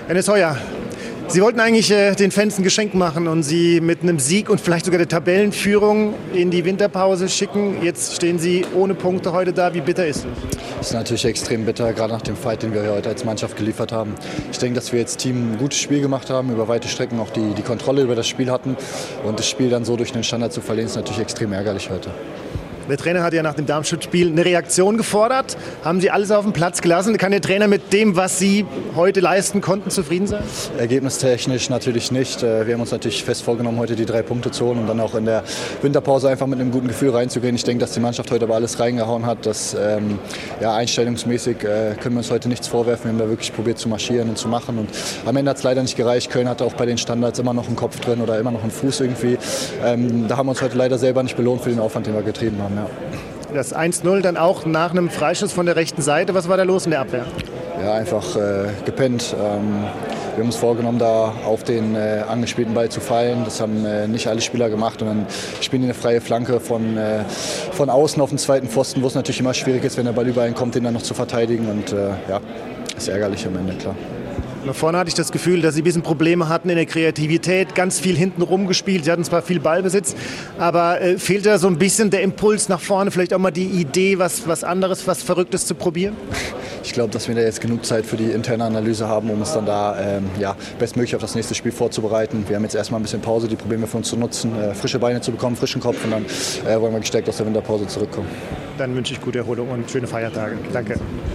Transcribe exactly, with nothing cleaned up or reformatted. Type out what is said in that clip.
Dennis Heuer, Sie wollten eigentlich äh, den Fans ein Geschenk machen und sie mit einem Sieg und vielleicht sogar der Tabellenführung in die Winterpause schicken. Jetzt stehen Sie ohne Punkte heute da. Wie bitter ist es? Das ist natürlich extrem bitter, gerade nach dem Fight, den wir heute als Mannschaft geliefert haben. Ich denke, dass wir als Team ein gutes Spiel gemacht haben, über weite Strecken auch die, die Kontrolle über das Spiel hatten. Und das Spiel dann so durch den Standard zu verlieren, ist natürlich extrem ärgerlich heute. Der Trainer hat ja nach dem Darmstadt-Spiel eine Reaktion gefordert. Haben Sie alles auf den Platz gelassen? Kann der Trainer mit dem, was Sie heute leisten konnten, zufrieden sein? Ergebnistechnisch natürlich nicht. Wir haben uns natürlich fest vorgenommen, heute die drei Punkte zu holen und dann auch in der Winterpause einfach mit einem guten Gefühl reinzugehen. Ich denke, dass die Mannschaft heute aber alles reingehauen hat. Dass, ähm, ja, einstellungsmäßig äh, können wir uns heute nichts vorwerfen. Wir haben da wirklich probiert zu marschieren und zu machen. Und am Ende hat es leider nicht gereicht. Köln hatte auch bei den Standards immer noch einen Kopf drin oder immer noch einen Fuß irgendwie. Ähm, da haben wir uns heute leider selber nicht belohnt für den Aufwand, den wir getrieben haben. Ja. Das eins null dann auch nach einem Freischuss von der rechten Seite. Was war da los in der Abwehr? Ja, einfach äh, gepennt. Ähm, wir haben uns vorgenommen, da auf den äh, angespielten Ball zu fallen. Das haben äh, nicht alle Spieler gemacht. Und dann spielen die eine freie Flanke von, äh, von außen auf den zweiten Pfosten, wo es natürlich immer schwierig ist, wenn der Ball über einen kommt, den dann noch zu verteidigen. Und äh, ja, ist ärgerlich am Ende, klar. Nach vorne hatte ich das Gefühl, dass sie ein bisschen Probleme hatten in der Kreativität, ganz viel hinten rumgespielt. Sie hatten zwar viel Ballbesitz, aber äh, fehlt da so ein bisschen der Impuls nach vorne, vielleicht auch mal die Idee, was, was anderes, was Verrücktes zu probieren? Ich glaube, dass wir da jetzt genug Zeit für die interne Analyse haben, um uns dann da ähm, ja, bestmöglich auf das nächste Spiel vorzubereiten. Wir haben jetzt erstmal ein bisschen Pause, die Probleme für uns zu nutzen, äh, frische Beine zu bekommen, frischen Kopf und dann äh, wollen wir gestärkt aus der Winterpause zurückkommen. Dann wünsche ich gute Erholung und schöne Feiertage. Danke.